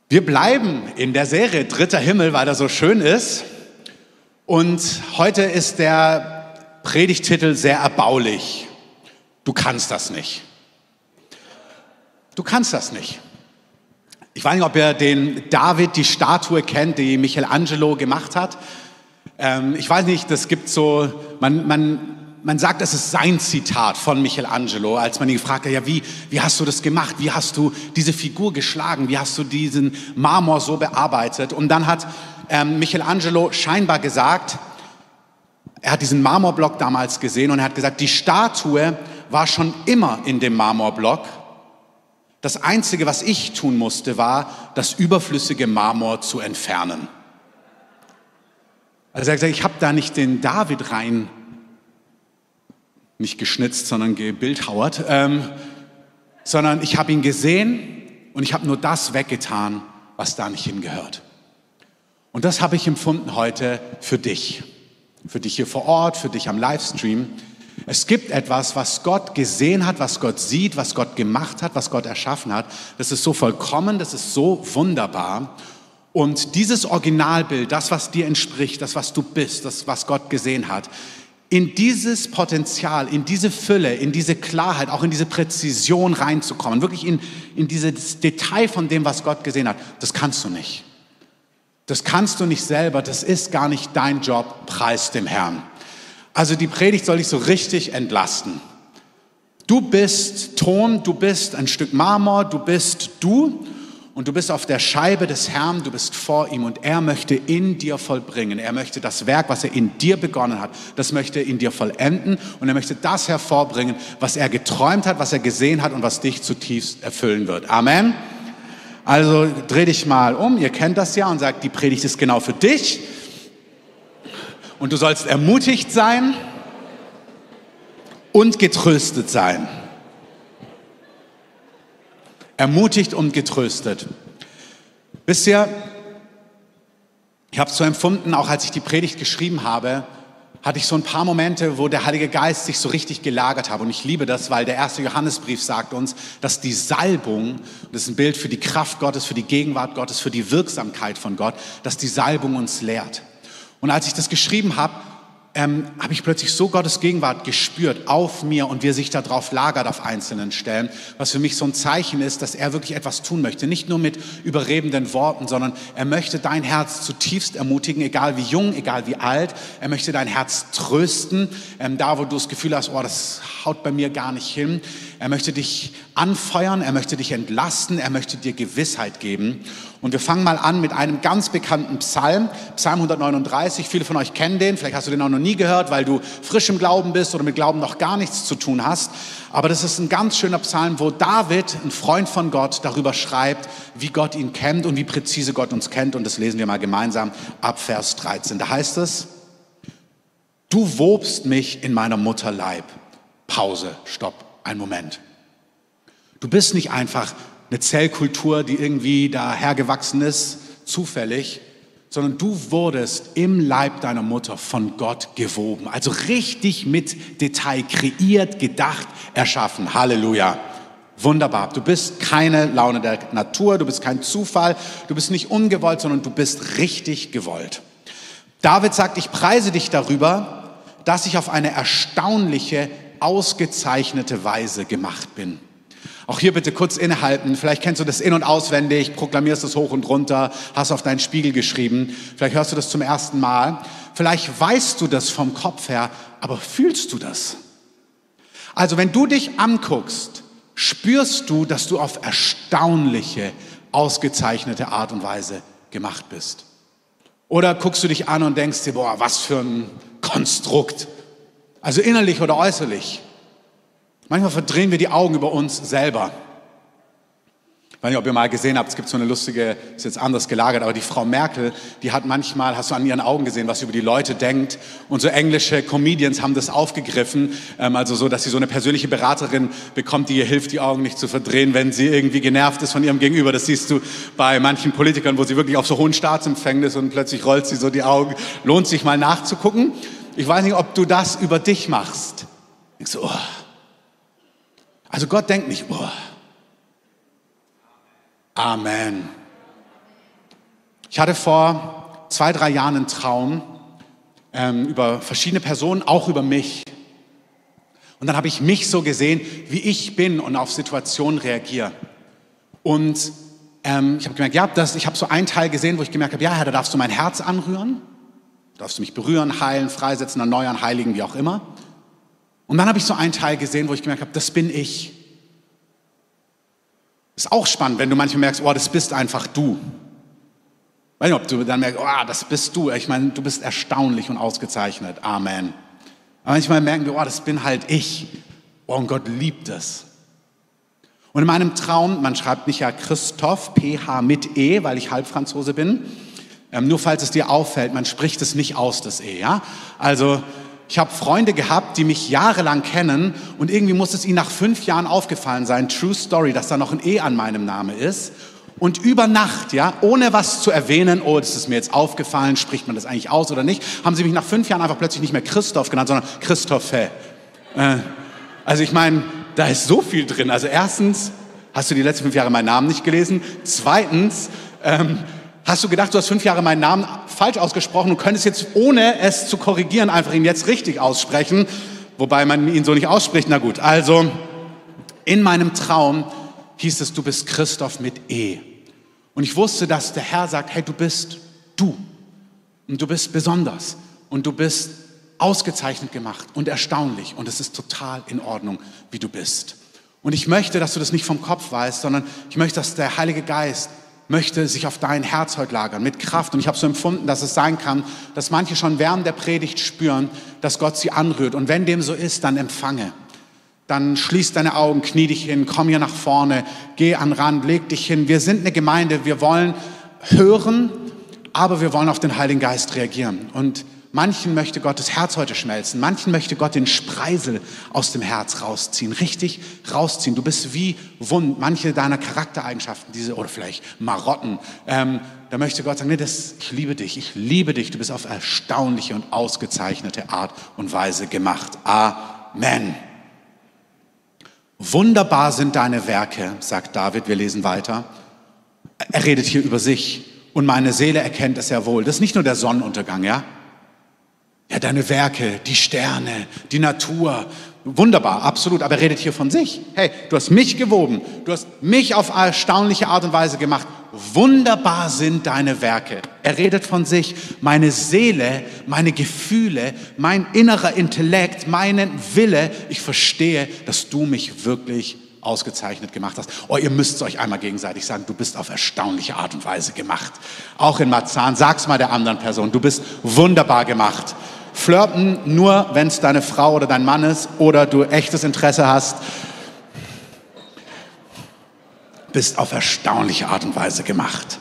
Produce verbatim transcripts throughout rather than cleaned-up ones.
Wir bleiben in der Serie Dritter Himmel, weil das so schön ist. Und heute ist der Predigttitel sehr erbaulich. Du kannst das nicht. Du kannst das nicht. Ich weiß nicht, ob ihr den David, die Statue kennt, die Michelangelo gemacht hat. Ähm, ich weiß nicht, das gibt so, man, man, man sagt, es ist sein Zitat von Michelangelo, als man ihn gefragt hat, ja, wie, wie hast du das gemacht? Wie hast du diese Figur geschlagen? Wie hast du diesen Marmor so bearbeitet? Und dann hat ähm, Michelangelo scheinbar gesagt, er hat diesen Marmorblock damals gesehen und er hat gesagt, die Statue war schon immer in dem Marmorblock. Das Einzige, was ich tun musste, war, das überflüssige Marmor zu entfernen. Also er hat gesagt, ich habe da nicht den David rein, nicht geschnitzt, sondern gebildhauert, ähm, sondern ich habe ihn gesehen und ich habe nur das weggetan, was da nicht hingehört. Und das habe ich empfunden heute für dich, für dich hier vor Ort, für dich am Livestream. Es gibt etwas, was Gott gesehen hat, was Gott sieht, was Gott gemacht hat, was Gott erschaffen hat. Das ist so vollkommen, das ist so wunderbar. Und dieses Originalbild, das, was dir entspricht, das, was du bist, das, was Gott gesehen hat, in dieses Potenzial, in diese Fülle, in diese Klarheit, auch in diese Präzision reinzukommen, wirklich in, in dieses Detail von dem, was Gott gesehen hat, das kannst du nicht. Das kannst du nicht selber, das ist gar nicht dein Job, preis dem Herrn. Also die Predigt soll dich so richtig entlasten. Du bist Ton, du bist ein Stück Marmor, du bist du und du bist auf der Scheibe des Herrn, du bist vor ihm und er möchte in dir vollbringen. Er möchte das Werk, was er in dir begonnen hat, das möchte er in dir vollenden und er möchte das hervorbringen, was er geträumt hat, was er gesehen hat und was dich zutiefst erfüllen wird. Amen. Also dreh dich mal um, ihr kennt das ja und sagt, die Predigt ist genau für dich. Und du sollst ermutigt sein und getröstet sein. Ermutigt und getröstet. Wisst ihr, ich habe es so empfunden, auch als ich die Predigt geschrieben habe, hatte ich so ein paar Momente, wo der Heilige Geist sich so richtig gelagert hat. Und ich liebe das, weil der erste Johannesbrief sagt uns, dass die Salbung, das ist ein Bild für die Kraft Gottes, für die Gegenwart Gottes, für die Wirksamkeit von Gott, dass die Salbung uns lehrt. Und als ich das geschrieben habe, ähm, habe ich plötzlich so Gottes Gegenwart gespürt auf mir und wie er sich darauf lagert auf einzelnen Stellen, was für mich so ein Zeichen ist, dass er wirklich etwas tun möchte. Nicht nur mit überredenden Worten, sondern er möchte dein Herz zutiefst ermutigen, egal wie jung, egal wie alt. Er möchte dein Herz trösten, ähm, da wo du das Gefühl hast, oh, das haut bei mir gar nicht hin. Er möchte dich anfeuern, er möchte dich entlasten, er möchte dir Gewissheit geben. Und wir fangen mal an mit einem ganz bekannten Psalm, Psalm hundertneununddreißig. Viele von euch kennen den, vielleicht hast du den auch noch nie gehört, weil du frisch im Glauben bist oder mit Glauben noch gar nichts zu tun hast. Aber das ist ein ganz schöner Psalm, wo David, ein Freund von Gott, darüber schreibt, wie Gott ihn kennt und wie präzise Gott uns kennt. Und das lesen wir mal gemeinsam ab Vers dreizehn. Da heißt es, du wobst mich in meiner Mutter Leib. Pause, stopp, ein Moment. Du bist nicht einfach eine Zellkultur, die irgendwie dahergewachsen ist, zufällig, sondern du wurdest im Leib deiner Mutter von Gott gewoben. Also richtig mit Detail kreiert, gedacht, erschaffen. Halleluja. Wunderbar. Du bist keine Laune der Natur, du bist kein Zufall, du bist nicht ungewollt, sondern du bist richtig gewollt. David sagt, ich preise dich darüber, dass ich auf eine erstaunliche, ausgezeichnete Weise gemacht bin. Auch hier bitte kurz innehalten. Vielleicht kennst du das in- und auswendig, proklamierst es hoch und runter, hast auf deinen Spiegel geschrieben. Vielleicht hörst du das zum ersten Mal. Vielleicht weißt du das vom Kopf her, aber fühlst du das? Also wenn du dich anguckst, spürst du, dass du auf erstaunliche, ausgezeichnete Art und Weise gemacht bist. Oder guckst du dich an und denkst dir, boah, was für ein Konstrukt. Also innerlich oder äußerlich. Manchmal verdrehen wir die Augen über uns selber. Ich weiß nicht, ob ihr mal gesehen habt, es gibt so eine lustige, ist jetzt anders gelagert, aber die Frau Merkel, die hat manchmal, hast du an ihren Augen gesehen, was sie über die Leute denkt. Und so englische Comedians haben das aufgegriffen, ähm, also so, dass sie so eine persönliche Beraterin bekommt, die ihr hilft, die Augen nicht zu verdrehen, wenn sie irgendwie genervt ist von ihrem Gegenüber. Das siehst du bei manchen Politikern, wo sie wirklich auf so hohen Staatsempfängen ist und plötzlich rollt sie so die Augen. Lohnt sich mal nachzugucken. Ich weiß nicht, ob du das über dich machst. Denkst du, oh. Also Gott denkt nicht, oh. Amen. Ich hatte vor zwei, drei Jahren einen Traum ähm, über verschiedene Personen, auch über mich. Und dann habe ich mich so gesehen, wie ich bin und auf Situationen reagiere. Und ähm, ich habe gemerkt, ja, das, ich habe so einen Teil gesehen, wo ich gemerkt habe, ja, Herr, da darfst du mein Herz anrühren, da darfst du mich berühren, heilen, freisetzen, erneuern, heiligen, wie auch immer. Und dann habe ich so einen Teil gesehen, wo ich gemerkt habe, das bin ich. Ist auch spannend, wenn du manchmal merkst, oh, das bist einfach du. Weiß nicht, ob du dann merkst, oh, das bist du. Ich meine, du bist erstaunlich und ausgezeichnet. Amen. Aber manchmal merken wir, oh, das bin halt ich. Oh, und Gott liebt es. Und in meinem Traum, man schreibt mich ja Christoph, P H mit E, weil ich Halbfranzose bin. Ähm, nur falls es dir auffällt, man spricht es nicht aus, das E, ja? Also, ich habe Freunde gehabt, die mich jahrelang kennen und irgendwie muss es ihnen nach fünf Jahren aufgefallen sein, True Story, dass da noch ein E an meinem Namen ist. Und über Nacht, ja, ohne was zu erwähnen, oh, das ist mir jetzt aufgefallen, spricht man das eigentlich aus oder nicht, haben sie mich nach fünf Jahren einfach plötzlich nicht mehr Christoph genannt, sondern Christophe. Äh, also ich meine, da ist so viel drin. Also erstens, hast du die letzten fünf Jahre meinen Namen nicht gelesen? Zweitens, ähm, hast du gedacht, du hast fünf Jahre meinen Namen falsch ausgesprochen und könntest jetzt, ohne es zu korrigieren, einfach ihn jetzt richtig aussprechen, wobei man ihn so nicht ausspricht. Na gut, also in meinem Traum hieß es, du bist Christoph mit E. Und ich wusste, dass der Herr sagt, hey, du bist du. Und du bist besonders. Und du bist ausgezeichnet gemacht und erstaunlich. Und es ist total in Ordnung, wie du bist. Und ich möchte, dass du das nicht vom Kopf weißt, sondern ich möchte, dass der Heilige Geist möchte sich auf dein Herz heute lagern, mit Kraft. Und ich habe so empfunden, dass es sein kann, dass manche schon während der Predigt spüren, dass Gott sie anrührt. Und wenn dem so ist, dann empfange. Dann schließ deine Augen, knie dich hin, komm hier nach vorne, geh an den Rand, leg dich hin. Wir sind eine Gemeinde, wir wollen hören, aber wir wollen auf den Heiligen Geist reagieren. Und manchen möchte Gott das Herz heute schmelzen, manchen möchte Gott den Spreisel aus dem Herz rausziehen, richtig rausziehen. Du bist wie wund, manche deiner Charaktereigenschaften, diese oder vielleicht Marotten, ähm, da möchte Gott sagen, nee, das, ich liebe dich, ich liebe dich, du bist auf erstaunliche und ausgezeichnete Art und Weise gemacht. Amen. Wunderbar sind deine Werke, sagt David, wir lesen weiter. Er redet hier über sich und meine Seele erkennt es ja wohl. Das ist nicht nur der Sonnenuntergang, ja? Ja, deine Werke, die Sterne, die Natur, wunderbar, absolut, aber er redet hier von sich. Hey, du hast mich gewoben, du hast mich auf erstaunliche Art und Weise gemacht. Wunderbar sind deine Werke. Er redet von sich, meine Seele, meine Gefühle, mein innerer Intellekt, meinen Wille. Ich verstehe, dass du mich wirklich ausgezeichnet gemacht hast. Oh, ihr müsst es euch einmal gegenseitig sagen, du bist auf erstaunliche Art und Weise gemacht. Auch in Marzahn, sag's mal der anderen Person, du bist wunderbar gemacht. Flirten nur, wenn es deine Frau oder dein Mann ist oder du echtes Interesse hast. Bist auf erstaunliche Art und Weise gemacht.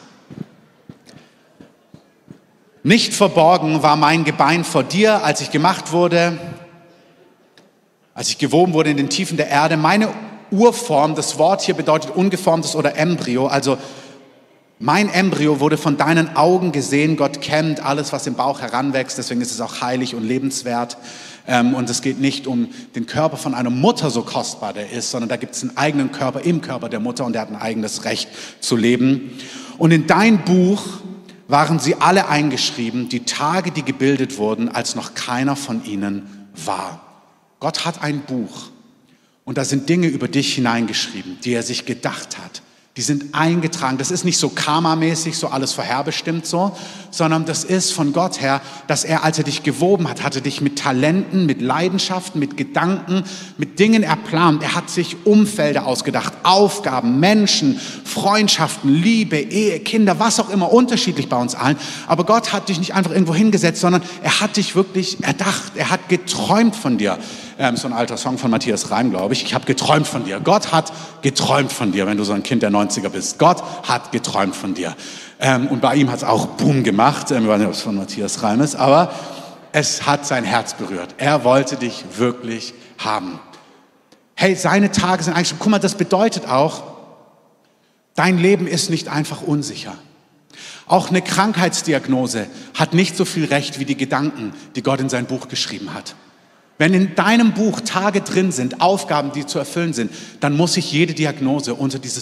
Nicht verborgen war mein Gebein vor dir, als ich gemacht wurde, als ich gewoben wurde in den Tiefen der Erde. Meine Urform, das Wort hier bedeutet ungeformtes oder Embryo, also mein Embryo wurde von deinen Augen gesehen. Gott kennt alles, was im Bauch heranwächst, deswegen ist es auch heilig und lebenswert. Und es geht nicht um den Körper von einer Mutter, so kostbar der ist, sondern da gibt es einen eigenen Körper im Körper der Mutter und der hat ein eigenes Recht zu leben. Und in dein Buch waren sie alle eingeschrieben, die Tage, die gebildet wurden, als noch keiner von ihnen war. Gott hat ein Buch und da sind Dinge über dich hineingeschrieben, die er sich gedacht hat. Die sind eingetragen. Das ist nicht so karmamäßig, so alles vorherbestimmt so, sondern das ist von Gott her, dass er, als er dich gewoben hat, hatte dich mit Talenten, mit Leidenschaften, mit Gedanken, mit Dingen erplant. Er hat sich Umfelder ausgedacht, Aufgaben, Menschen, Freundschaften, Liebe, Ehe, Kinder, was auch immer, unterschiedlich bei uns allen. Aber Gott hat dich nicht einfach irgendwo hingesetzt, sondern er hat dich wirklich erdacht. Er hat geträumt von dir. Ähm, so ein alter Song von Matthias Reim, glaube ich. Ich habe geträumt von dir. Gott hat geträumt von dir, wenn du so ein Kind der neunziger bist. Gott hat geträumt von dir. Ähm, und bei ihm hat es auch Boom gemacht. Ähm, ich weiß nicht, ob es von Matthias Reim ist, aber es hat sein Herz berührt. Er wollte dich wirklich haben. Hey, seine Tage sind eigentlich, guck mal, das bedeutet auch, dein Leben ist nicht einfach unsicher. Auch eine Krankheitsdiagnose hat nicht so viel Recht wie die Gedanken, die Gott in sein Buch geschrieben hat. Wenn in deinem Buch Tage drin sind, Aufgaben, die zu erfüllen sind, dann muss sich jede Diagnose unter dieses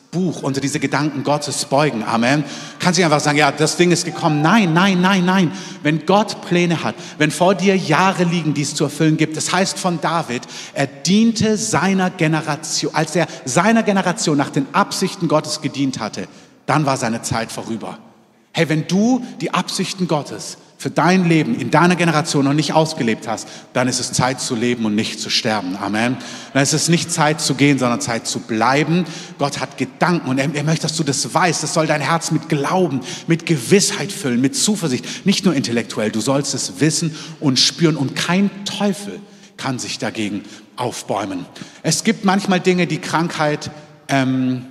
Buch, unter diese Gedanken Gottes beugen. Amen. Kannst du nicht einfach sagen, ja, das Ding ist gekommen. Nein, nein, nein, nein. Wenn Gott Pläne hat, wenn vor dir Jahre liegen, die es zu erfüllen gibt, das heißt von David, er diente seiner Generation, als er seiner Generation nach den Absichten Gottes gedient hatte, dann war seine Zeit vorüber. Hey, wenn du die Absichten Gottes für dein Leben in deiner Generation noch nicht ausgelebt hast, dann ist es Zeit zu leben und nicht zu sterben. Amen. Dann ist es nicht Zeit zu gehen, sondern Zeit zu bleiben. Gott hat Gedanken und er, er möchte, dass du das weißt. Das soll dein Herz mit Glauben, mit Gewissheit füllen, mit Zuversicht. Nicht nur intellektuell, du sollst es wissen und spüren und kein Teufel kann sich dagegen aufbäumen. Es gibt manchmal Dinge, die Krankheit ähm,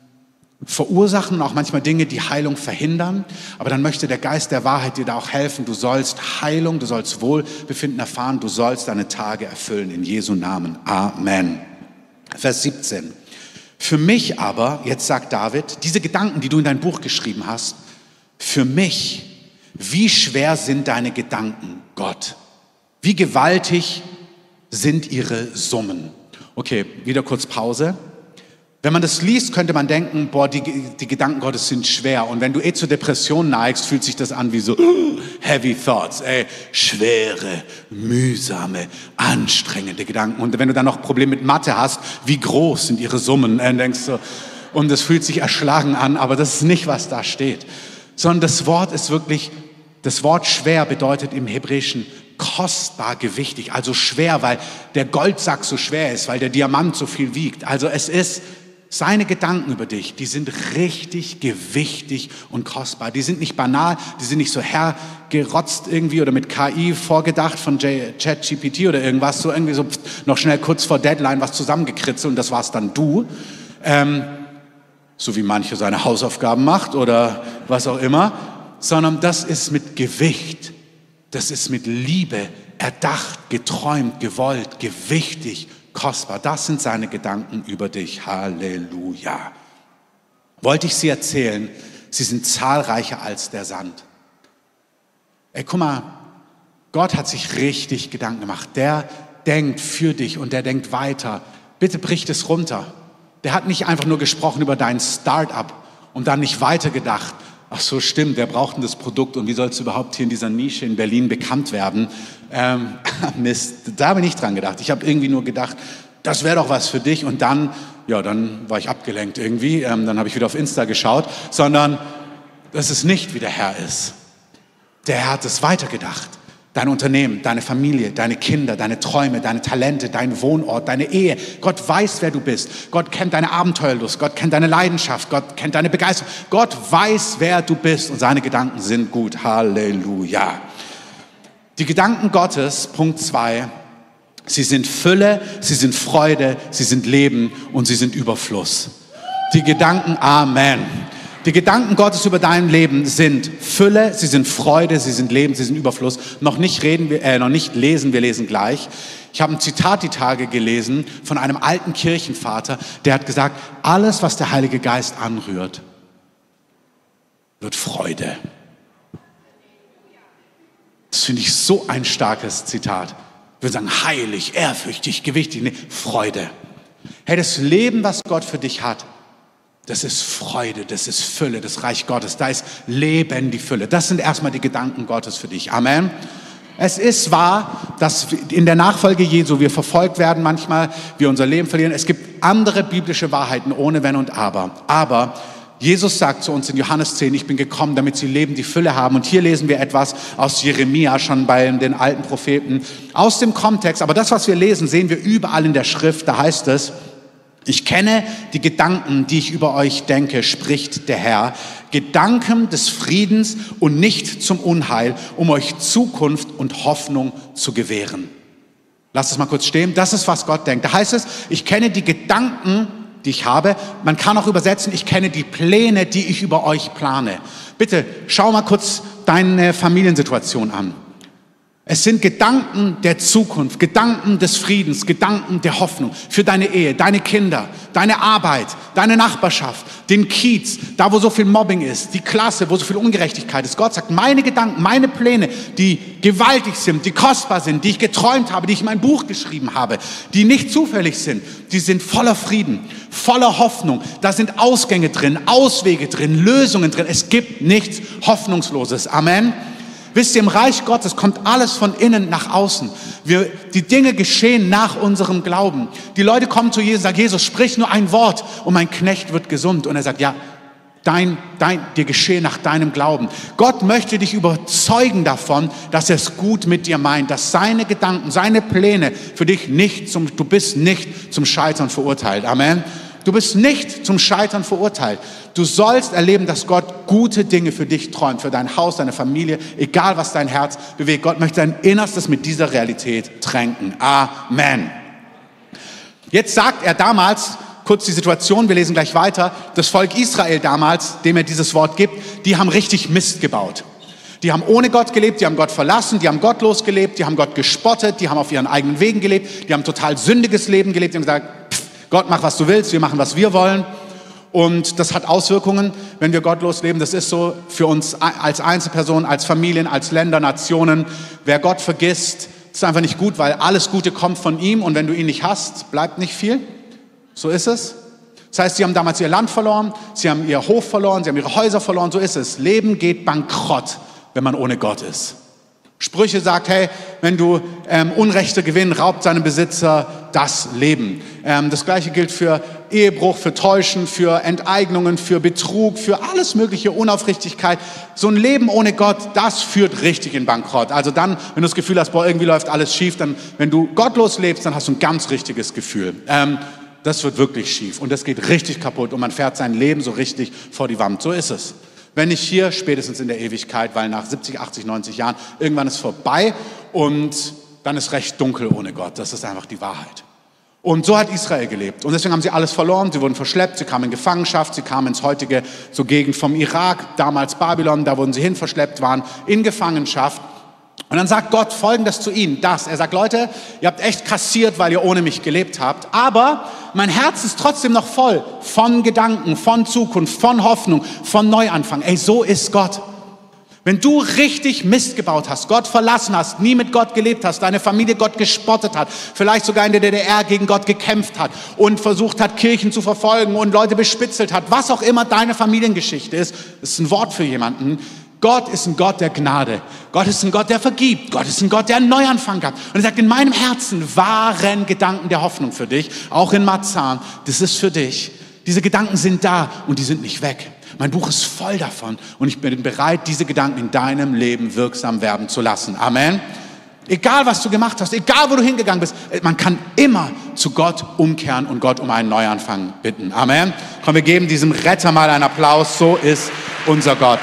verursachen und auch manchmal Dinge, die Heilung verhindern. Aber dann möchte der Geist der Wahrheit dir da auch helfen. Du sollst Heilung, du sollst Wohlbefinden erfahren, du sollst deine Tage erfüllen in Jesu Namen. Amen. Vers siebzehn. Für mich aber, jetzt sagt David, diese Gedanken, die du in dein Buch geschrieben hast, für mich, wie schwer sind deine Gedanken, Gott? Wie gewaltig sind ihre Summen? Okay, wieder kurz Pause. Wenn man das liest, könnte man denken, boah, die, die Gedanken Gottes sind schwer. Und wenn du eh zur Depression neigst, fühlt sich das an wie so heavy thoughts, ey, schwere, mühsame, anstrengende Gedanken. Und wenn du dann noch Probleme mit Mathe hast, wie groß sind ihre Summen? Dann denkst du, und das fühlt sich erschlagen an, aber das ist nicht, was da steht. Sondern das Wort ist wirklich, das Wort schwer bedeutet im Hebräischen kostbar, gewichtig, also schwer, weil der Goldsack so schwer ist, weil der Diamant so viel wiegt. Also es ist seine Gedanken über dich, die sind richtig gewichtig und kostbar. Die sind nicht banal, die sind nicht so hergerotzt irgendwie oder mit K I vorgedacht von ChatGPT oder irgendwas, so irgendwie so noch schnell kurz vor Deadline was zusammengekritzelt und das war's dann du. Ähm, so wie manche seine Hausaufgaben macht oder was auch immer, sondern das ist mit Gewicht, das ist mit Liebe erdacht, geträumt, gewollt, gewichtig, kostbar. Das sind seine Gedanken über dich. Halleluja. Wollte ich sie erzählen, sie sind zahlreicher als der Sand. Ey, guck mal, Gott hat sich richtig Gedanken gemacht. Der denkt für dich und der denkt weiter. Bitte brich es runter. Der hat nicht einfach nur gesprochen über dein Start-up und dann nicht weitergedacht. Ach so, stimmt, wer braucht denn das Produkt und wie soll es überhaupt hier in dieser Nische in Berlin bekannt werden? Ähm, Mist, da habe ich nicht dran gedacht. Ich habe irgendwie nur gedacht, das wäre doch was für dich und dann, ja, dann war ich abgelenkt irgendwie, ähm, dann habe ich wieder auf Insta geschaut, sondern das ist nicht, wie der Herr ist. Der Herr hat es weitergedacht. Dein Unternehmen, deine Familie, deine Kinder, deine Träume, deine Talente, dein Wohnort, deine Ehe. Gott weiß, wer du bist. Gott kennt deine Abenteuerlust. Gott kennt deine Leidenschaft. Gott kennt deine Begeisterung. Gott weiß, wer du bist und seine Gedanken sind gut. Halleluja. Die Gedanken Gottes, Punkt zwei, sie sind Fülle, sie sind Freude, sie sind Leben und sie sind Überfluss. Die Gedanken, Amen. Die Gedanken Gottes über dein Leben sind Fülle, sie sind Freude, sie sind Leben, sie sind Überfluss. Noch nicht reden wir, äh, noch nicht lesen, wir lesen gleich. Ich habe ein Zitat die Tage gelesen von einem alten Kirchenvater, der hat gesagt, alles, was der Heilige Geist anrührt, wird Freude. Das finde ich so ein starkes Zitat. Wir sagen heilig, ehrfürchtig, gewichtig, nee, Freude. Hey, das Leben, was Gott für dich hat, das ist Freude, das ist Fülle, das Reich Gottes. Da ist Leben, die Fülle. Das sind erstmal die Gedanken Gottes für dich. Amen. Es ist wahr, dass in der Nachfolge Jesu wir verfolgt werden manchmal, wir unser Leben verlieren. Es gibt andere biblische Wahrheiten ohne Wenn und Aber. Aber Jesus sagt zu uns in Johannes zehn, ich bin gekommen, damit sie Leben, die Fülle haben. Und hier lesen wir etwas aus Jeremia, schon bei den alten Propheten, aus dem Kontext. Aber das, was wir lesen, sehen wir überall in der Schrift. Da heißt es, ich kenne die Gedanken, die ich über euch denke, spricht der Herr. Gedanken des Friedens und nicht zum Unheil, um euch Zukunft und Hoffnung zu gewähren. Lass es mal kurz stehen. Das ist, was Gott denkt. Da heißt es, ich kenne die Gedanken, die ich habe. Man kann auch übersetzen, ich kenne die Pläne, die ich über euch plane. Bitte, schau mal kurz deine Familiensituation an. Es sind Gedanken der Zukunft, Gedanken des Friedens, Gedanken der Hoffnung für deine Ehe, deine Kinder, deine Arbeit, deine Nachbarschaft, den Kiez, da wo so viel Mobbing ist, die Klasse, wo so viel Ungerechtigkeit ist. Gott sagt, meine Gedanken, meine Pläne, die gewaltig sind, die kostbar sind, die ich geträumt habe, die ich in mein Buch geschrieben habe, die nicht zufällig sind, die sind voller Frieden, voller Hoffnung. Da sind Ausgänge drin, Auswege drin, Lösungen drin. Es gibt nichts Hoffnungsloses. Amen. Wisst ihr, im Reich Gottes kommt alles von innen nach außen. Wir, die Dinge geschehen nach unserem Glauben. Die Leute kommen zu Jesus und sagen, Jesus, sprich nur ein Wort und mein Knecht wird gesund. Und er sagt, ja, dein, dein, dir geschehe nach deinem Glauben. Gott möchte dich überzeugen davon, dass er es gut mit dir meint, dass seine Gedanken, seine Pläne für dich nicht zum, du bist nicht zum Scheitern verurteilt. Amen. Du bist nicht zum Scheitern verurteilt. Du sollst erleben, dass Gott gute Dinge für dich träumt, für dein Haus, deine Familie, egal was dein Herz bewegt. Gott möchte dein Innerstes mit dieser Realität tränken. Amen. Jetzt sagt er damals, kurz die Situation, wir lesen gleich weiter, das Volk Israel damals, dem er dieses Wort gibt, die haben richtig Mist gebaut. Die haben ohne Gott gelebt, die haben Gott verlassen, die haben gottlos gelebt, die haben Gott gespottet, die haben auf ihren eigenen Wegen gelebt, die haben total sündiges Leben gelebt, die haben gesagt, Gott, mach, was du willst, wir machen, was wir wollen. Und das hat Auswirkungen, wenn wir gottlos leben. Das ist so für uns als Einzelpersonen, als Familien, als Länder, Nationen. Wer Gott vergisst, ist einfach nicht gut, weil alles Gute kommt von ihm. Und wenn du ihn nicht hast, bleibt nicht viel. So ist es. Das heißt, sie haben damals ihr Land verloren, sie haben ihr Hof verloren, sie haben ihre Häuser verloren. So ist es. Leben geht bankrott, wenn man ohne Gott ist. Sprüche sagt, hey, wenn du ähm, Unrechte gewinnst, raubt seinem Besitzer das Leben. Ähm, das Gleiche gilt für Ehebruch, für Täuschen, für Enteignungen, für Betrug, für alles mögliche, Unaufrichtigkeit. So ein Leben ohne Gott, das führt richtig in Bankrott. Also dann, wenn du das Gefühl hast, boah, irgendwie läuft alles schief, dann, wenn du gottlos lebst, dann hast du ein ganz richtiges Gefühl. Ähm, das wird wirklich schief und das geht richtig kaputt und man fährt sein Leben so richtig vor die Wand. So ist es. Wenn nicht hier, spätestens in der Ewigkeit, weil nach siebzig, achtzig, neunzig Jahren irgendwann ist vorbei und dann ist recht dunkel ohne Gott. Das ist einfach die Wahrheit. Und so hat Israel gelebt. Und deswegen haben sie alles verloren. Sie wurden verschleppt, sie kamen in Gefangenschaft, sie kamen ins heutige so Gegend vom Irak, damals Babylon, da wurden sie hin verschleppt, waren in Gefangenschaft. Und dann sagt Gott Folgendes zu ihnen, das. Er sagt, Leute, ihr habt echt kassiert, weil ihr ohne mich gelebt habt, aber mein Herz ist trotzdem noch voll von Gedanken, von Zukunft, von Hoffnung, von Neuanfang. Ey, so ist Gott. Wenn du richtig Mist gebaut hast, Gott verlassen hast, nie mit Gott gelebt hast, deine Familie Gott gespottet hat, vielleicht sogar in der D D R gegen Gott gekämpft hat und versucht hat, Kirchen zu verfolgen und Leute bespitzelt hat, was auch immer deine Familiengeschichte ist, das ist ein Wort für jemanden. Gott ist ein Gott der Gnade. Gott ist ein Gott, der vergibt. Gott ist ein Gott, der einen Neuanfang hat. Und er sagt, in meinem Herzen waren Gedanken der Hoffnung für dich, auch in Marzahn. Das ist für dich. Diese Gedanken sind da und die sind nicht weg. Mein Buch ist voll davon und ich bin bereit, diese Gedanken in deinem Leben wirksam werden zu lassen. Amen. Egal, was du gemacht hast, egal, wo du hingegangen bist, man kann immer zu Gott umkehren und Gott um einen Neuanfang bitten. Amen. Komm, wir geben diesem Retter mal einen Applaus. So ist unser Gott.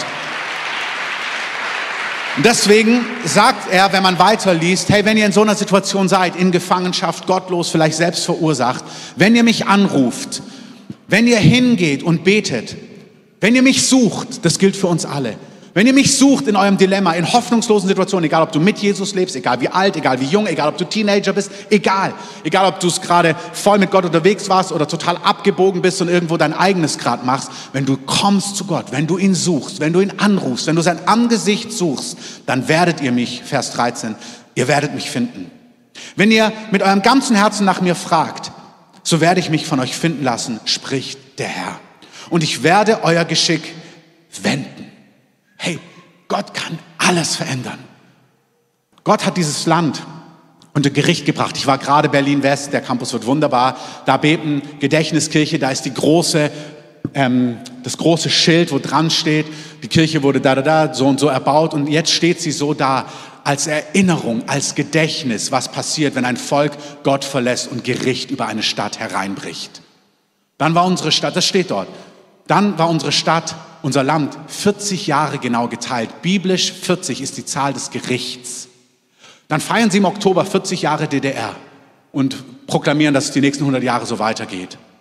Und deswegen sagt er, wenn man weiterliest, hey, wenn ihr in so einer Situation seid, in Gefangenschaft, gottlos, vielleicht selbst verursacht, wenn ihr mich anruft, wenn ihr hingeht und betet, wenn ihr mich sucht, das gilt für uns alle, wenn ihr mich sucht in eurem Dilemma, in hoffnungslosen Situationen, egal ob du mit Jesus lebst, egal wie alt, egal wie jung, egal ob du Teenager bist, egal, egal ob du es gerade voll mit Gott unterwegs warst oder total abgebogen bist und irgendwo dein eigenes Grad machst, wenn du kommst zu Gott, wenn du ihn suchst, wenn du ihn anrufst, wenn du sein Angesicht suchst, dann werdet ihr mich, Vers dreizehn, ihr werdet mich finden. Wenn ihr mit eurem ganzen Herzen nach mir fragt, so werde ich mich von euch finden lassen, spricht der Herr. Und ich werde euer Geschick wenden. Hey, Gott kann alles verändern. Gott hat dieses Land unter Gericht gebracht. Ich war gerade Berlin-West, der Campus wird wunderbar. Da beten Gedächtniskirche, da ist die große, ähm, das große Schild, wo dran steht, die Kirche wurde da, da, da, so und so erbaut. Und jetzt steht sie so da als Erinnerung, als Gedächtnis, was passiert, wenn ein Volk Gott verlässt und Gericht über eine Stadt hereinbricht. Dann war unsere Stadt, das steht dort, dann war unsere Stadt, unser Land vierzig Jahre genau geteilt. Biblisch vierzig ist die Zahl des Gerichts. Dann feiern sie im Oktober vierzig Jahre D D R und proklamieren, dass es die nächsten hundert Jahre so weitergeht.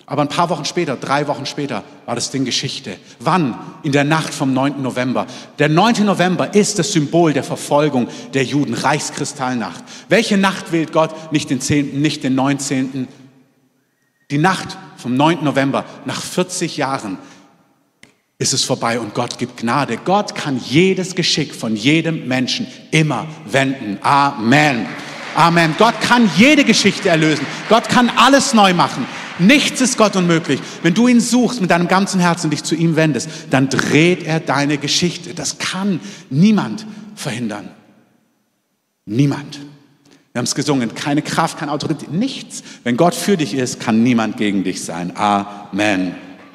Aber ein paar Wochen später, drei Wochen später, war das Ding Geschichte. Wann? In der Nacht vom neunten November. Der neunte November ist das Symbol der Verfolgung der Juden, Reichskristallnacht. Welche Nacht wählt Gott? Nicht den zehnten, nicht den neunzehnten. Die Nacht vom neunten November, nach vierzig Jahren, ist es vorbei und Gott gibt Gnade. Gott kann jedes Geschick von jedem Menschen immer wenden. Amen. Amen. Gott kann jede Geschichte erlösen. Gott kann alles neu machen. Nichts ist Gott unmöglich. Wenn du ihn suchst mit deinem ganzen Herzen und dich zu ihm wendest, dann dreht er deine Geschichte. Das kann niemand verhindern. Niemand. Wir haben es gesungen. Keine Kraft, keine Autorität, nichts. Wenn Gott für dich ist, kann niemand gegen dich sein. Amen.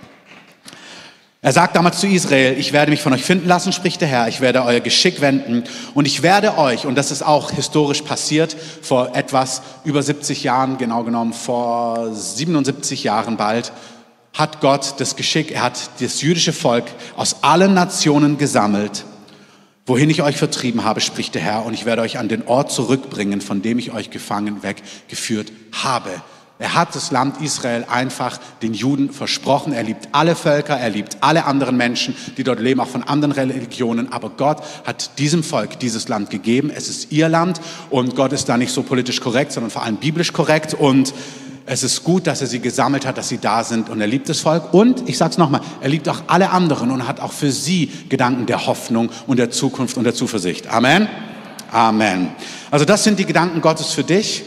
Er sagt damals zu Israel, ich werde mich von euch finden lassen, spricht der Herr, ich werde euer Geschick wenden und ich werde euch, und das ist auch historisch passiert, vor etwas über siebzig Jahren, genau genommen vor siebenundsiebzig Jahren bald, hat Gott das Geschick, er hat das jüdische Volk aus allen Nationen gesammelt, wohin ich euch vertrieben habe, spricht der Herr, und ich werde euch an den Ort zurückbringen, von dem ich euch gefangen weggeführt habe. Er hat das Land Israel einfach den Juden versprochen. Er liebt alle Völker, er liebt alle anderen Menschen, die dort leben, auch von anderen Religionen. Aber Gott hat diesem Volk dieses Land gegeben. Es ist ihr Land und Gott ist da nicht so politisch korrekt, sondern vor allem biblisch korrekt. Und es ist gut, dass er sie gesammelt hat, dass sie da sind. Und er liebt das Volk. Und ich sage es nochmal, er liebt auch alle anderen und hat auch für sie Gedanken der Hoffnung und der Zukunft und der Zuversicht. Amen. Amen. Also das sind die Gedanken Gottes für dich.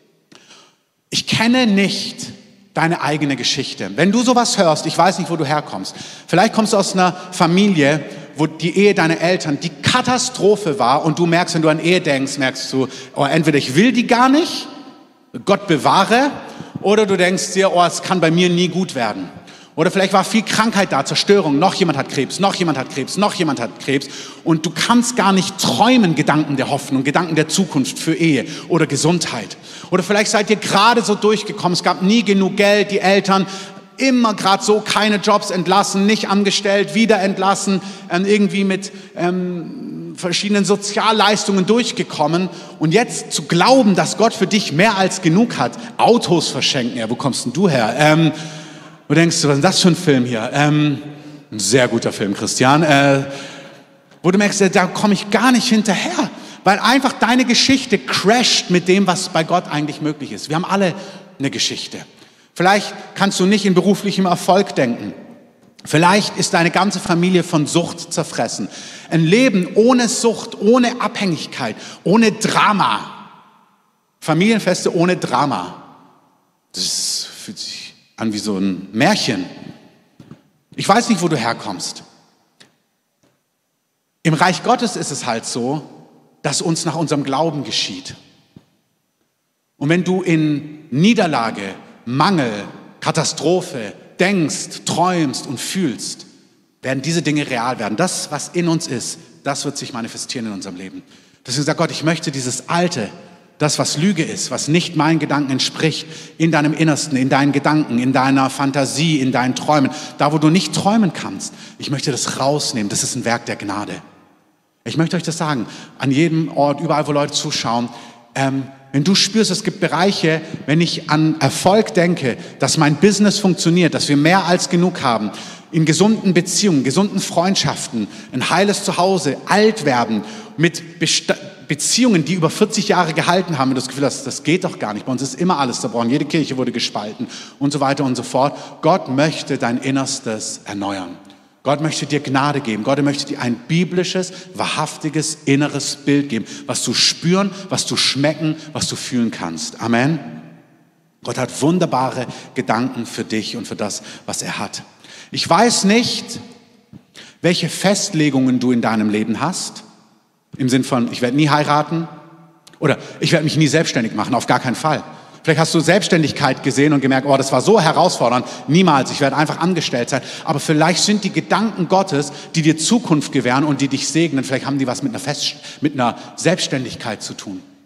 Ich kenne nicht deine eigene Geschichte. Wenn du sowas hörst, ich weiß nicht, wo du herkommst. Vielleicht kommst du aus einer Familie, wo die Ehe deiner Eltern die Katastrophe war und du merkst, wenn du an Ehe denkst, merkst du, oh, entweder ich will die gar nicht, Gott bewahre, oder du denkst dir, oh, es kann bei mir nie gut werden. Oder vielleicht war viel Krankheit da, Zerstörung, noch jemand hat Krebs, noch jemand hat Krebs, noch jemand hat Krebs und du kannst gar nicht träumen, Gedanken der Hoffnung, Gedanken der Zukunft für Ehe oder Gesundheit. Oder vielleicht seid ihr gerade so durchgekommen, es gab nie genug Geld, die Eltern immer gerade so, keine Jobs entlassen, nicht angestellt, wieder entlassen, ähm, irgendwie mit ähm, verschiedenen Sozialleistungen durchgekommen und jetzt zu glauben, dass Gott für dich mehr als genug hat, Autos verschenken, ja, wo kommst denn du her? Ähm, Du denkst, was ist denn das für ein Film hier? Ähm, ein sehr guter Film, Christian. Äh, wo du merkst, da komme ich gar nicht hinterher, weil einfach deine Geschichte crasht mit dem, was bei Gott eigentlich möglich ist. Wir haben alle eine Geschichte. Vielleicht kannst du nicht in beruflichem Erfolg denken. Vielleicht ist deine ganze Familie von Sucht zerfressen. Ein Leben ohne Sucht, ohne Abhängigkeit, ohne Drama. Familienfeste ohne Drama. Das fühlt sich an wie so ein Märchen. Ich weiß nicht, wo du herkommst. Im Reich Gottes ist es halt so, dass uns nach unserem Glauben geschieht. Und wenn du in Niederlage, Mangel, Katastrophe denkst, träumst und fühlst, werden diese Dinge real werden. Das, was in uns ist, das wird sich manifestieren in unserem Leben. Deswegen sagt Gott, ich möchte dieses Alte, das, was Lüge ist, was nicht meinen Gedanken entspricht, in deinem Innersten, in deinen Gedanken, in deiner Fantasie, in deinen Träumen, da wo du nicht träumen kannst, ich möchte das rausnehmen. Das ist ein Werk der Gnade. Ich möchte euch das sagen, an jedem Ort, überall, wo Leute zuschauen, ähm, wenn du spürst, es gibt Bereiche, wenn ich an Erfolg denke, dass mein Business funktioniert, dass wir mehr als genug haben, in gesunden Beziehungen, gesunden Freundschaften, ein heiles Zuhause, alt werden, mit Besta- Beziehungen, die über vierzig Jahre gehalten haben, und das Gefühl hast, das geht doch gar nicht. Bei uns ist immer alles zerbrochen. Jede Kirche wurde gespalten und so weiter und so fort. Gott möchte dein Innerstes erneuern. Gott möchte dir Gnade geben. Gott möchte dir ein biblisches, wahrhaftiges, inneres Bild geben, was du spüren, was du schmecken, was du fühlen kannst. Amen. Gott hat wunderbare Gedanken für dich und für das, was er hat. Ich weiß nicht, welche Festlegungen du in deinem Leben hast. Im Sinn von, ich werde nie heiraten oder ich werde mich nie selbstständig machen, auf gar keinen Fall. Vielleicht hast du Selbstständigkeit gesehen und gemerkt, oh, das war so herausfordernd, niemals, ich werde einfach angestellt sein. Aber vielleicht sind die Gedanken Gottes, die dir Zukunft gewähren und die dich segnen, vielleicht haben die was mit einer, Fest- mit einer Selbstständigkeit zu tun.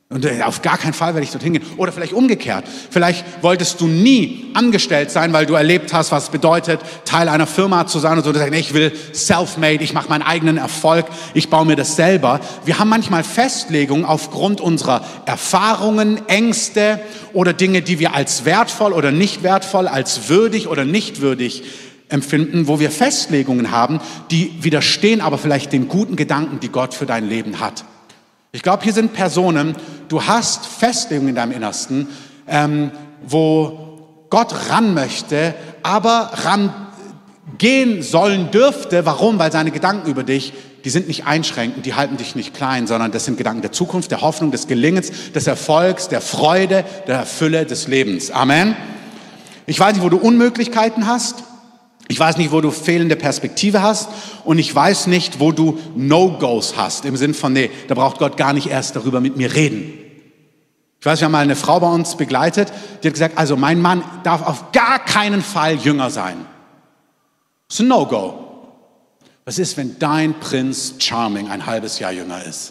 Und auf gar keinen Fall werde ich dorthin gehen. Oder vielleicht umgekehrt. Vielleicht wolltest du nie angestellt sein, weil du erlebt hast, was es bedeutet, Teil einer Firma zu sein und so. Du sagst, nee, ich will self-made, ich mache meinen eigenen Erfolg, ich baue mir das selber. Wir haben manchmal Festlegungen aufgrund unserer Erfahrungen, Ängste oder Dinge, die wir als wertvoll oder nicht wertvoll, als würdig oder nicht würdig empfinden, wo wir Festlegungen haben, die widerstehen aber vielleicht den guten Gedanken, die Gott für dein Leben hat. Ich glaube, hier sind Personen, du hast Festlegungen in deinem Innersten, ähm, wo Gott ran möchte, aber ran gehen sollen dürfte. Warum? Weil seine Gedanken über dich, die sind nicht einschränkend, die halten dich nicht klein, sondern das sind Gedanken der Zukunft, der Hoffnung, des Gelingens, des Erfolgs, der Freude, der Fülle des Lebens. Amen. Ich weiß nicht, wo du Unmöglichkeiten hast. Ich weiß nicht, wo du fehlende Perspektive hast und ich weiß nicht, wo du No-Gos hast, im Sinn von, nee, da braucht Gott gar nicht erst darüber mit mir reden. Ich weiß, wir haben mal eine Frau bei uns begleitet, die hat gesagt, also mein Mann darf auf gar keinen Fall jünger sein. Das ist ein No-Go. Was ist, wenn dein Prinz Charming ein halbes Jahr jünger ist?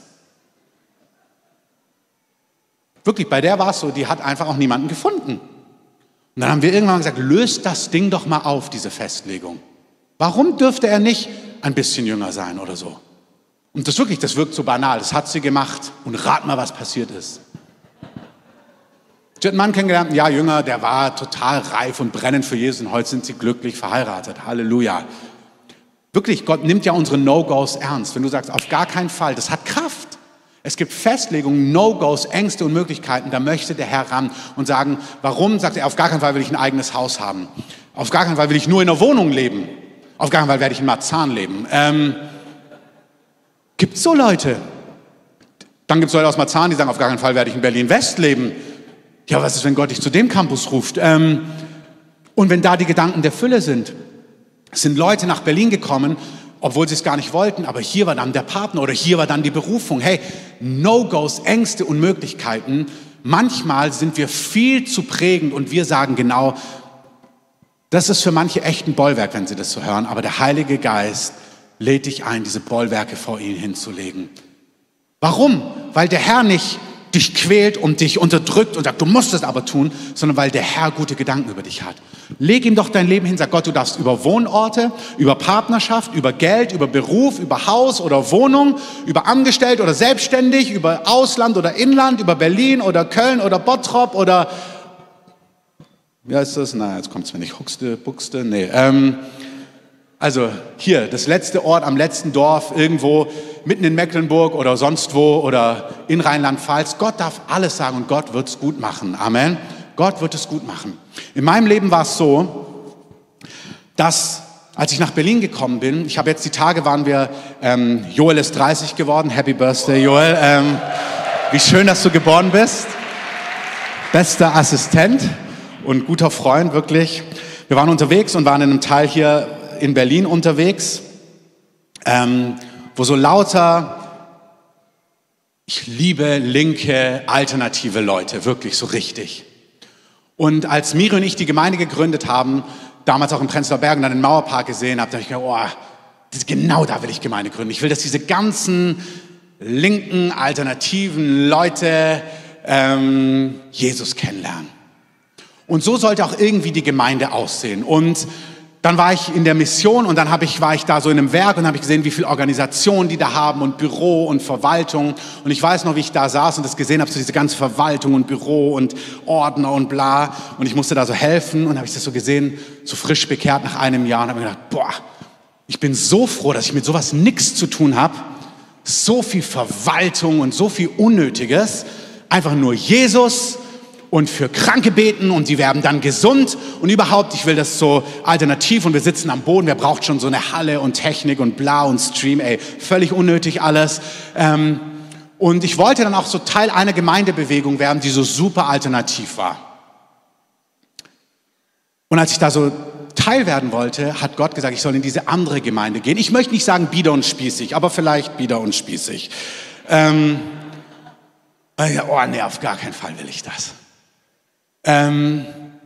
Wirklich, bei der war es so, die hat einfach auch niemanden gefunden. Und dann haben wir irgendwann gesagt, löst das Ding doch mal auf, diese Festlegung. Warum dürfte er nicht ein bisschen jünger sein oder so? Und das wirklich, das wirkt so banal, das hat sie gemacht. Und rat mal, was passiert ist. Sie hat einen Mann kennengelernt, ein Jahr jünger, der war total reif und brennend für Jesus und heute sind sie glücklich verheiratet. Halleluja. Wirklich, Gott nimmt ja unsere No-Gos ernst. Wenn du sagst, auf gar keinen Fall, das hat Kraft. Es gibt Festlegungen, No-Gos, Ängste und Möglichkeiten, da möchte der Herr ran und sagen, warum? Sagt er, auf gar keinen Fall will ich ein eigenes Haus haben. Auf gar keinen Fall will ich nur in einer Wohnung leben. Auf gar keinen Fall werde ich in Marzahn leben. Ähm, gibt's so Leute? Dann gibt es Leute aus Marzahn, die sagen, auf gar keinen Fall werde ich in Berlin-West leben. Ja, was ist, wenn Gott dich zu dem Campus ruft? Ähm, und wenn da die Gedanken der Fülle sind. Es sind Leute nach Berlin gekommen, obwohl sie es gar nicht wollten, aber hier war dann der Partner oder hier war dann die Berufung. Hey, No-Gos, Ängste und Möglichkeiten, manchmal sind wir viel zu prägend und wir sagen genau, das ist für manche echt ein Bollwerk, wenn sie das so hören, aber der Heilige Geist lädt dich ein, diese Bollwerke vor ihn hinzulegen. Warum? Weil der Herr nicht dich quält und dich unterdrückt und sagt, du musst es aber tun, sondern weil der Herr gute Gedanken über dich hat. Leg ihm doch dein Leben hin, sag Gott, du darfst über Wohnorte, über Partnerschaft, über Geld, über Beruf, über Haus oder Wohnung, über Angestellt oder selbstständig, über Ausland oder Inland, über Berlin oder Köln oder Bottrop oder, wie heißt das? Na, jetzt kommt es mir nicht, Huxte, Buxte, nee, ähm, also hier, das letzte Ort am letzten Dorf, irgendwo mitten in Mecklenburg oder sonst wo oder in Rheinland-Pfalz. Gott darf alles sagen und Gott wird es gut machen. Amen. Gott wird es gut machen. In meinem Leben war es so, dass als ich nach Berlin gekommen bin, ich habe jetzt die Tage waren wir, ähm, Joel ist dreißig geworden. Happy Birthday, Joel. Ähm, wie schön, dass du geboren bist. Bester Assistent und guter Freund, wirklich. Wir waren unterwegs und waren in einem Teil hier in Berlin unterwegs, ähm, wo so lauter, ich liebe linke, alternative Leute, wirklich so richtig. Und als Miri und ich die Gemeinde gegründet haben, damals auch in Prenzlauer Berg und dann den Mauerpark gesehen habe, dachte ich mir, oh, das, genau da will ich Gemeinde gründen. Ich will, dass diese ganzen linken, alternativen Leute ähm, Jesus kennenlernen. Und so sollte auch irgendwie die Gemeinde aussehen. Und dann war ich in der Mission und dann hab ich, war ich da so in einem Werk und habe ich gesehen, wie viele Organisationen die da haben und Büro und Verwaltung. Und ich weiß noch, wie ich da saß und das gesehen habe, so diese ganze Verwaltung und Büro und Ordner und bla. Und ich musste da so helfen und habe ich das so gesehen, so frisch bekehrt nach einem Jahr und habe mir gedacht, boah, ich bin so froh, dass ich mit sowas nichts zu tun habe. So viel Verwaltung und so viel Unnötiges. Einfach nur Jesus und für Kranke beten und die werden dann gesund und überhaupt, ich will das so alternativ und wir sitzen am Boden, wer braucht schon so eine Halle und Technik und bla und Stream, ey, völlig unnötig alles. Ähm, und ich wollte dann auch so Teil einer Gemeindebewegung werden, die so super alternativ war. Und als ich da so Teil werden wollte, hat Gott gesagt, ich soll in diese andere Gemeinde gehen. Ich möchte nicht sagen bieder und spießig, aber vielleicht bieder und spießig. Ähm, oh nee, auf gar keinen Fall will ich das. Ähm,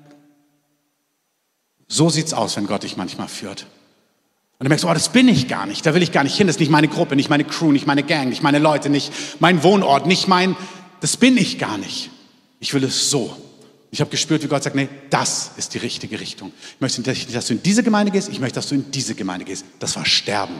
so sieht's aus, wenn Gott dich manchmal führt. Und du merkst, oh, das bin ich gar nicht, da will ich gar nicht hin, das ist nicht meine Gruppe, nicht meine Crew, nicht meine Gang, nicht meine Leute, nicht mein Wohnort, nicht mein das bin ich gar nicht. Ich will es so. Ich habe gespürt, wie Gott sagt, nee, das ist die richtige Richtung. Ich möchte nicht, dass du in diese Gemeinde gehst, ich möchte, dass du in diese Gemeinde gehst. Das war Sterben.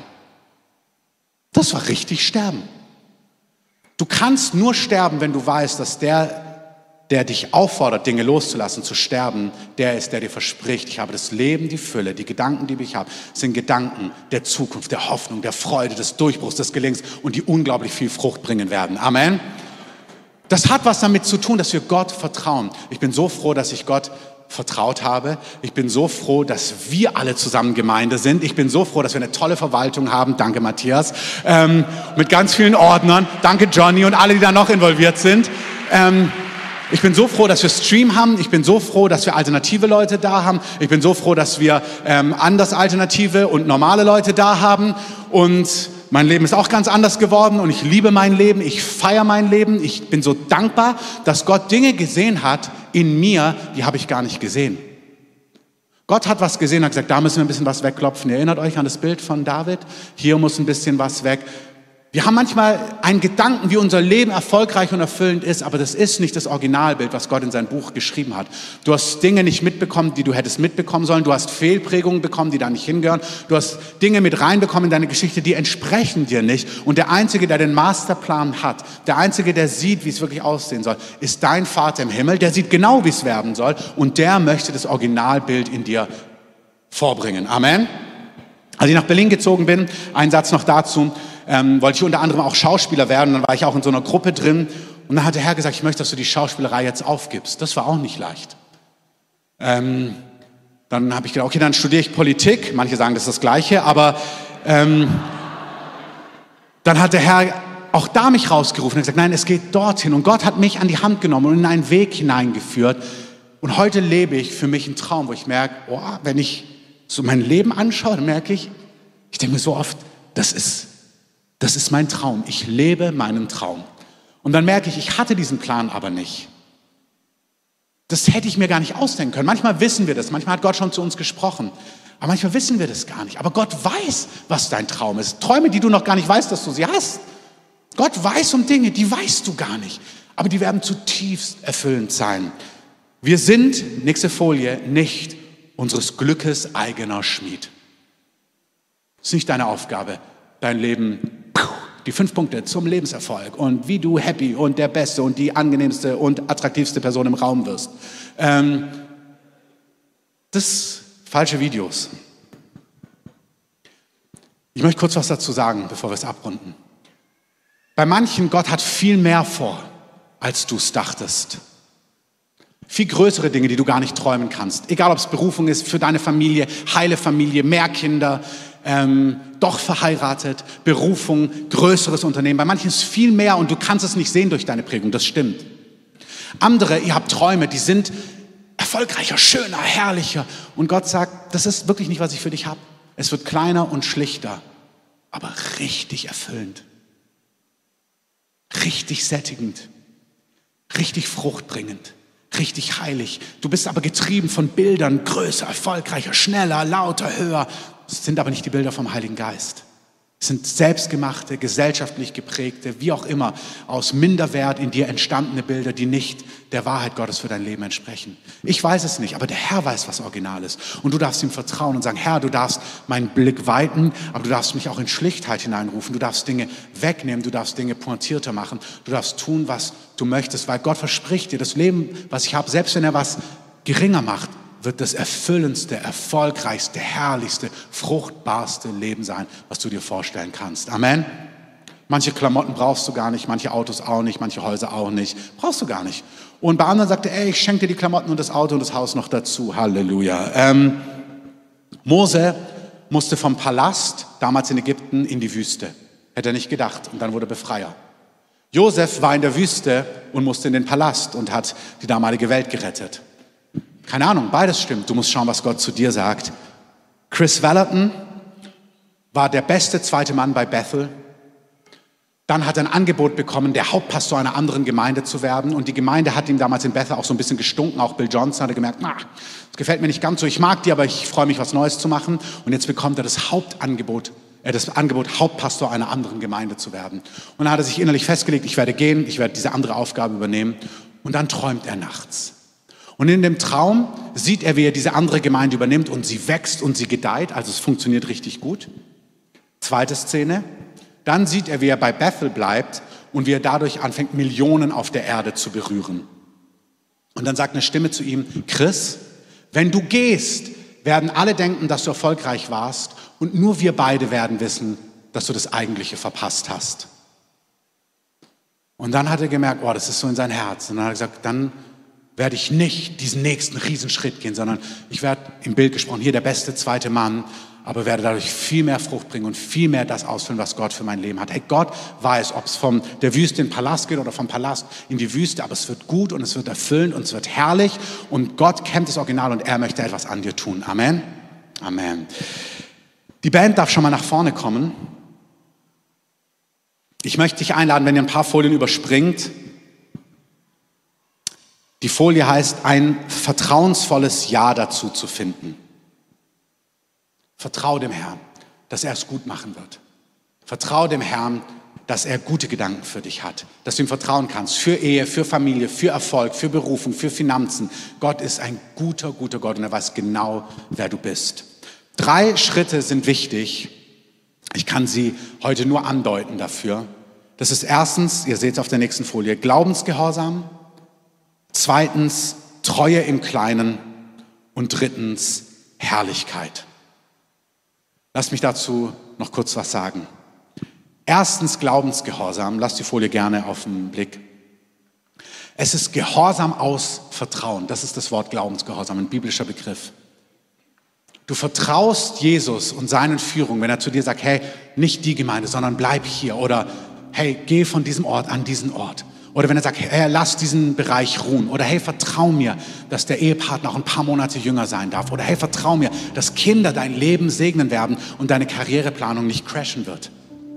Das war richtig Sterben. Du kannst nur sterben, wenn du weißt, dass der, der dich auffordert, Dinge loszulassen, zu sterben, der ist, der dir verspricht, ich habe das Leben, die Fülle, die Gedanken, die ich habe, sind Gedanken der Zukunft, der Hoffnung, der Freude, des Durchbruchs, des Gelingens und die unglaublich viel Frucht bringen werden. Amen. Das hat was damit zu tun, dass wir Gott vertrauen. Ich bin so froh, dass ich Gott vertraut habe. Ich bin so froh, dass wir alle zusammen Gemeinde sind. Ich bin so froh, dass wir eine tolle Verwaltung haben. Danke, Matthias. Ähm, mit ganz vielen Ordnern. Danke, Johnny und alle, die da noch involviert sind. Ähm, Ich bin so froh, dass wir Stream haben. Ich bin so froh, dass wir alternative Leute da haben. Ich bin so froh, dass wir ähm, anders alternative und normale Leute da haben. Und mein Leben ist auch ganz anders geworden und ich liebe mein Leben. Ich feiere mein Leben. Ich bin so dankbar, dass Gott Dinge gesehen hat in mir, die habe ich gar nicht gesehen. Gott hat was gesehen, hat gesagt, da müssen wir ein bisschen was wegklopfen. Ihr erinnert euch an das Bild von David? Hier muss ein bisschen was weg. Wir haben manchmal einen Gedanken, wie unser Leben erfolgreich und erfüllend ist, aber das ist nicht das Originalbild, was Gott in sein Buch geschrieben hat. Du hast Dinge nicht mitbekommen, die du hättest mitbekommen sollen. Du hast Fehlprägungen bekommen, die da nicht hingehören. Du hast Dinge mit reinbekommen in deine Geschichte, die entsprechen dir nicht. Und der Einzige, der den Masterplan hat, der Einzige, der sieht, wie es wirklich aussehen soll, ist dein Vater im Himmel. Der sieht genau, wie es werden soll. Und der möchte das Originalbild in dir vorbringen. Amen. Als ich nach Berlin gezogen bin, ein Satz noch dazu, ähm, wollte ich unter anderem auch Schauspieler werden. Dann war ich auch in so einer Gruppe drin. Und dann hat der Herr gesagt, ich möchte, dass du die Schauspielerei jetzt aufgibst. Das war auch nicht leicht. Ähm, dann habe ich gedacht, okay, dann studiere ich Politik. Manche sagen, das ist das Gleiche. Aber ähm, dann hat der Herr auch da mich rausgerufen und gesagt, nein, es geht dorthin. Und Gott hat mich an die Hand genommen und in einen Weg hineingeführt. Und heute lebe ich für mich einen Traum, wo ich merke, oh, wenn ich so mein Leben anschaue, dann merke ich, ich denke mir so oft, das ist, das ist mein Traum. Ich lebe meinen Traum. Und dann merke ich, ich hatte diesen Plan aber nicht. Das hätte ich mir gar nicht ausdenken können. Manchmal wissen wir das, manchmal hat Gott schon zu uns gesprochen. Aber manchmal wissen wir das gar nicht. Aber Gott weiß, was dein Traum ist. Träume, die du noch gar nicht weißt, dass du sie hast. Gott weiß um Dinge, die weißt du gar nicht. Aber die werden zutiefst erfüllend sein. Wir sind, nächste Folie, nicht unseres Glückes eigener Schmied. Das ist nicht deine Aufgabe, dein Leben, die fünf Punkte zum Lebenserfolg und wie du happy und der beste und die angenehmste und attraktivste Person im Raum wirst. Ähm, das falsche Videos. Ich möchte kurz was dazu sagen, bevor wir es abrunden. Bei manchen, Gott hat viel mehr vor, als du es dachtest. Viel größere Dinge, die du gar nicht träumen kannst. Egal, ob es Berufung ist für deine Familie, heile Familie, mehr Kinder, ähm, doch verheiratet, Berufung, größeres Unternehmen. Bei manchen ist es viel mehr und du kannst es nicht sehen durch deine Prägung, das stimmt. Andere, ihr habt Träume, die sind erfolgreicher, schöner, herrlicher. Und Gott sagt, das ist wirklich nicht, was ich für dich habe. Es wird kleiner und schlichter, aber richtig erfüllend. Richtig sättigend. Richtig fruchtbringend. Richtig heilig. Du bist aber getrieben von Bildern, größer, erfolgreicher, schneller, lauter, höher. Das sind aber nicht die Bilder vom Heiligen Geist. Es sind selbstgemachte, gesellschaftlich geprägte, wie auch immer, aus Minderwert in dir entstandene Bilder, die nicht der Wahrheit Gottes für dein Leben entsprechen. Ich weiß es nicht, aber der Herr weiß, was original ist. Und du darfst ihm vertrauen und sagen, Herr, du darfst meinen Blick weiten, aber du darfst mich auch in Schlichtheit hineinrufen. Du darfst Dinge wegnehmen, du darfst Dinge pointierter machen. Du darfst tun, was du möchtest, weil Gott verspricht dir, das Leben, was ich habe, selbst wenn er was geringer macht, wird das erfüllendste, erfolgreichste, herrlichste, fruchtbarste Leben sein, was du dir vorstellen kannst. Amen. Manche Klamotten brauchst du gar nicht, manche Autos auch nicht, manche Häuser auch nicht. Brauchst du gar nicht. Und bei anderen sagt er, ey, ich schenke dir die Klamotten und das Auto und das Haus noch dazu. Halleluja. Ähm, Mose musste vom Palast, damals in Ägypten, in die Wüste. Hätte er nicht gedacht. Und dann wurde er Befreier. Josef war in der Wüste und musste in den Palast und hat die damalige Welt gerettet. Keine Ahnung, beides stimmt. Du musst schauen, was Gott zu dir sagt. Chris Valerton war der beste zweite Mann bei Bethel. Dann hat er ein Angebot bekommen, der Hauptpastor einer anderen Gemeinde zu werden. Und die Gemeinde hat ihm damals in Bethel auch so ein bisschen gestunken. Auch Bill Johnson hatte gemerkt, na, das gefällt mir nicht ganz so. Ich mag die, aber ich freue mich, was Neues zu machen. Und jetzt bekommt er das Hauptangebot äh, das Angebot, Hauptpastor einer anderen Gemeinde zu werden. Und dann hat er sich innerlich festgelegt, ich werde gehen, ich werde diese andere Aufgabe übernehmen. Und dann träumt er nachts. Und in dem Traum sieht er, wie er diese andere Gemeinde übernimmt und sie wächst und sie gedeiht, also es funktioniert richtig gut. Zweite Szene, dann sieht er, wie er bei Bethel bleibt und wie er dadurch anfängt, Millionen auf der Erde zu berühren. Und dann sagt eine Stimme zu ihm, Chris, wenn du gehst, werden alle denken, dass du erfolgreich warst und nur wir beide werden wissen, dass du das Eigentliche verpasst hast. Und dann hat er gemerkt, oh, das ist so in sein Herz. Und dann hat er gesagt, dann werde ich nicht diesen nächsten Riesenschritt gehen, sondern ich werde, im Bild gesprochen, hier der beste zweite Mann, aber werde dadurch viel mehr Frucht bringen und viel mehr das ausfüllen, was Gott für mein Leben hat. Hey, Gott weiß, ob es von der Wüste in den Palast geht oder vom Palast in die Wüste, aber es wird gut und es wird erfüllend und es wird herrlich und Gott kennt das Original und er möchte etwas an dir tun. Amen. Amen. Die Band darf schon mal nach vorne kommen. Ich möchte dich einladen, wenn ihr ein paar Folien überspringt. Die Folie heißt, ein vertrauensvolles Ja dazu zu finden. Vertrau dem Herrn, dass er es gut machen wird. Vertrau dem Herrn, dass er gute Gedanken für dich hat. Dass du ihm vertrauen kannst. Für Ehe, für Familie, für Erfolg, für Berufung, für Finanzen. Gott ist ein guter, guter Gott und er weiß genau, wer du bist. Drei Schritte sind wichtig. Ich kann sie heute nur andeuten dafür. Das ist erstens, ihr seht es auf der nächsten Folie, Glaubensgehorsam. Zweitens, Treue im Kleinen. Und drittens, Herrlichkeit. Lass mich dazu noch kurz was sagen. Erstens, Glaubensgehorsam. Lass die Folie gerne auf den Blick. Es ist Gehorsam aus Vertrauen. Das ist das Wort Glaubensgehorsam, ein biblischer Begriff. Du vertraust Jesus und seinen Führungen, wenn er zu dir sagt, hey, nicht die Gemeinde, sondern bleib hier. Oder hey, geh von diesem Ort an diesen Ort. Oder wenn er sagt, hey, lass diesen Bereich ruhen. Oder hey, vertrau mir, dass der Ehepartner auch ein paar Monate jünger sein darf. Oder hey, vertrau mir, dass Kinder dein Leben segnen werden und deine Karriereplanung nicht crashen wird.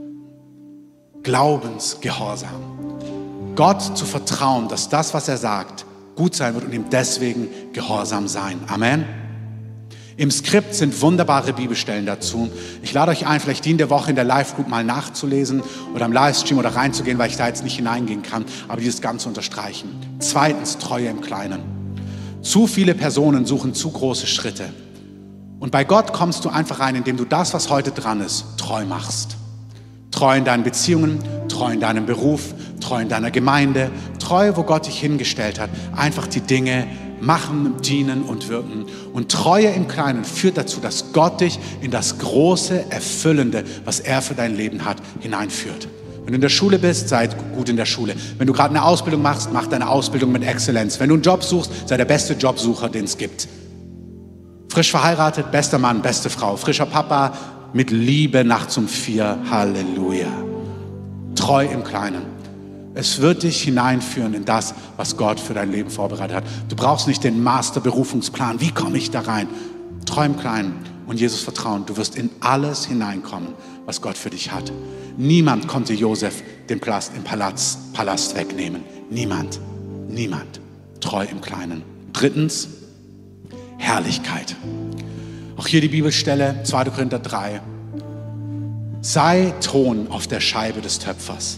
Glaubensgehorsam. Gott zu vertrauen, dass das, was er sagt, gut sein wird und ihm deswegen gehorsam sein. Amen. Im Skript sind wunderbare Bibelstellen dazu. Ich lade euch ein, vielleicht die in der Woche in der Live-Group mal nachzulesen oder im Livestream oder reinzugehen, weil ich da jetzt nicht hineingehen kann, aber dieses Ganze unterstreichen. Zweitens, Treue im Kleinen. Zu viele Personen suchen zu große Schritte. Und bei Gott kommst du einfach rein, indem du das, was heute dran ist, treu machst. Treu in deinen Beziehungen, treu in deinem Beruf, treu in deiner Gemeinde, treu, wo Gott dich hingestellt hat. Einfach die Dinge machen, dienen und wirken. Und Treue im Kleinen führt dazu, dass Gott dich in das große, Erfüllende, was er für dein Leben hat, hineinführt. Wenn du in der Schule bist, sei gut in der Schule. Wenn du gerade eine Ausbildung machst, mach deine Ausbildung mit Exzellenz. Wenn du einen Job suchst, sei der beste Jobsucher, den es gibt. Frisch verheiratet, bester Mann, beste Frau. Frischer Papa, mit Liebe nachts um vier. Halleluja. Treu im Kleinen. Es wird dich hineinführen in das, was Gott für dein Leben vorbereitet hat. Du brauchst nicht den Master-Berufungsplan. Wie komme ich da rein? Treu im Kleinen und Jesus vertrauen. Du wirst in alles hineinkommen, was Gott für dich hat. Niemand konnte Josef den Palast im Palast, Palast wegnehmen. Niemand. Niemand. Treu im Kleinen. Drittens, Herrlichkeit. Auch hier die Bibelstelle, zweiter Korinther drei. Sei Ton auf der Scheibe des Töpfers.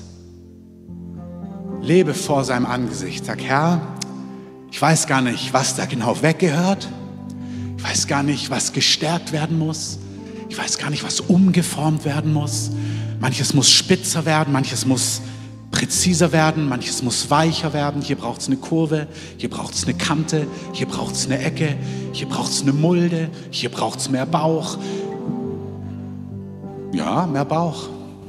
Lebe vor seinem Angesicht. Sag, Herr, ich weiß gar nicht, was da genau weggehört. Ich weiß gar nicht, was gestärkt werden muss. Ich weiß gar nicht, was umgeformt werden muss. Manches muss spitzer werden, manches muss präziser werden, manches muss weicher werden. Hier braucht es eine Kurve, hier braucht es eine Kante, hier braucht es eine Ecke, hier braucht es eine Mulde, hier braucht es mehr Bauch. Ja, mehr Bauch.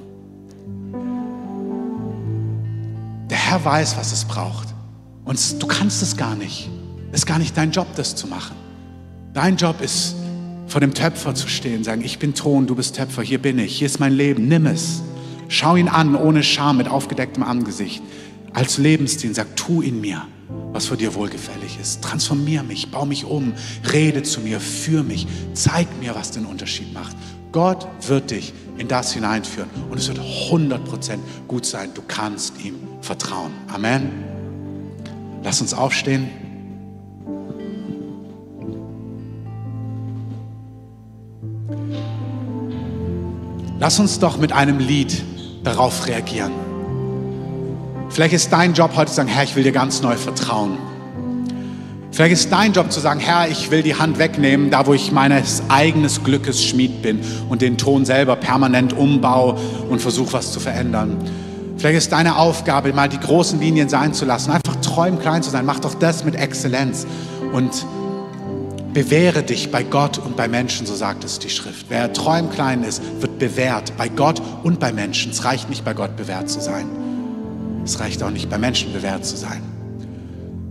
Der Herr weiß, was es braucht. Und du kannst es gar nicht. Es ist gar nicht dein Job, das zu machen. Dein Job ist, vor dem Töpfer zu stehen, sagen, ich bin Ton, du bist Töpfer, hier bin ich, hier ist mein Leben, nimm es. Schau ihn an, ohne Scham, mit aufgedecktem Angesicht. Als Lebensdienst, sag, tu in mir, was für dir wohlgefällig ist. Transformier mich, bau mich um, rede zu mir, führ mich, zeig mir, was den Unterschied macht. Gott wird dich in das hineinführen und es wird hundert Prozent gut sein. Du kannst ihm vertrauen. Amen. Lass uns aufstehen. Lass uns doch mit einem Lied darauf reagieren. Vielleicht ist dein Job heute zu sagen, Herr, ich will dir ganz neu vertrauen. Vielleicht ist dein Job zu sagen, Herr, ich will die Hand wegnehmen, da wo ich meines eigenen Glückes Schmied bin und den Ton selber permanent umbaue und versuche, was zu verändern. Vielleicht ist deine Aufgabe, mal die großen Linien sein zu lassen, einfach träumen, klein zu sein. Mach doch das mit Exzellenz und bewähre dich bei Gott und bei Menschen, so sagt es die Schrift. Wer träumt klein ist, wird bewährt bei Gott und bei Menschen. Es reicht nicht, bei Gott bewährt zu sein. Es reicht auch nicht, bei Menschen bewährt zu sein.